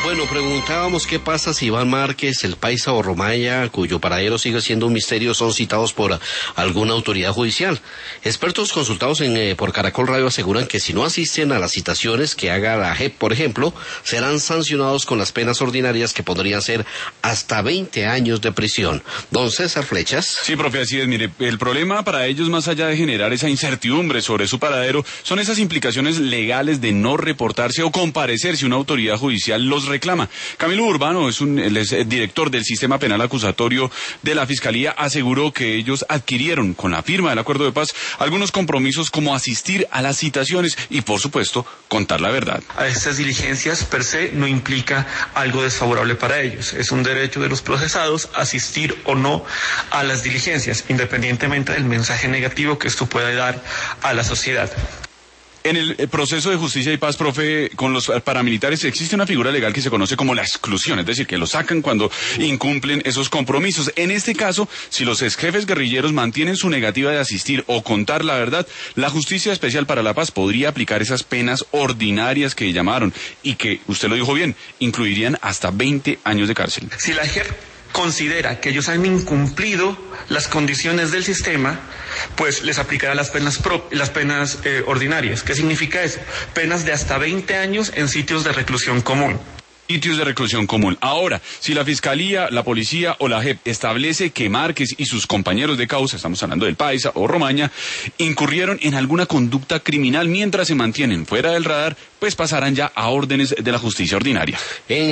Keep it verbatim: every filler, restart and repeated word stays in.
Bueno, preguntábamos qué pasa si Iván Márquez, el paisa o Romaya, cuyo paradero sigue siendo un misterio, son citados por alguna autoridad judicial. Expertos consultados en, eh, por Caracol Radio aseguran que si no asisten a las citaciones que haga la J E P, por ejemplo, serán sancionados con las penas ordinarias que podrían ser hasta veinte años de prisión. Don César Flechas. Sí, profe, así es. Mire, el problema para ellos, más allá de generar esa incertidumbre sobre su paradero, son esas implicaciones legales de no reportarse o comparecer si una autoridad judicial los reclama. Camilo Urbano, es un, él es el director del Sistema Penal Acusatorio de la Fiscalía, aseguró que ellos adquirieron con la firma del acuerdo de paz algunos compromisos como asistir a las citaciones y, por supuesto, contar la verdad. A estas diligencias per se no implica algo desfavorable para ellos. Es un derecho de los procesados asistir o no a las diligencias, independientemente del mensaje negativo que esto pueda dar a la sociedad. En el proceso de justicia y paz, profe, con los paramilitares existe una figura legal que se conoce como la exclusión, es decir, que lo sacan cuando incumplen esos compromisos. En este caso, si los exjefes guerrilleros mantienen su negativa de asistir o contar la verdad, la Justicia Especial para la Paz podría aplicar esas penas ordinarias que llamaron y que, usted lo dijo bien, incluirían hasta veinte años de cárcel. Si la J E P considera que ellos han incumplido las condiciones del sistema, pues les aplicará las penas pro, las penas eh, ordinarias. ¿Qué significa eso? Penas de hasta veinte años en sitios de reclusión común. Sitios de reclusión común. Ahora, si la Fiscalía, la Policía o la J E P establece que Márquez y sus compañeros de causa, estamos hablando del paisa o Romaña, incurrieron en alguna conducta criminal mientras se mantienen fuera del radar, pues pasarán ya a órdenes de la justicia ordinaria. En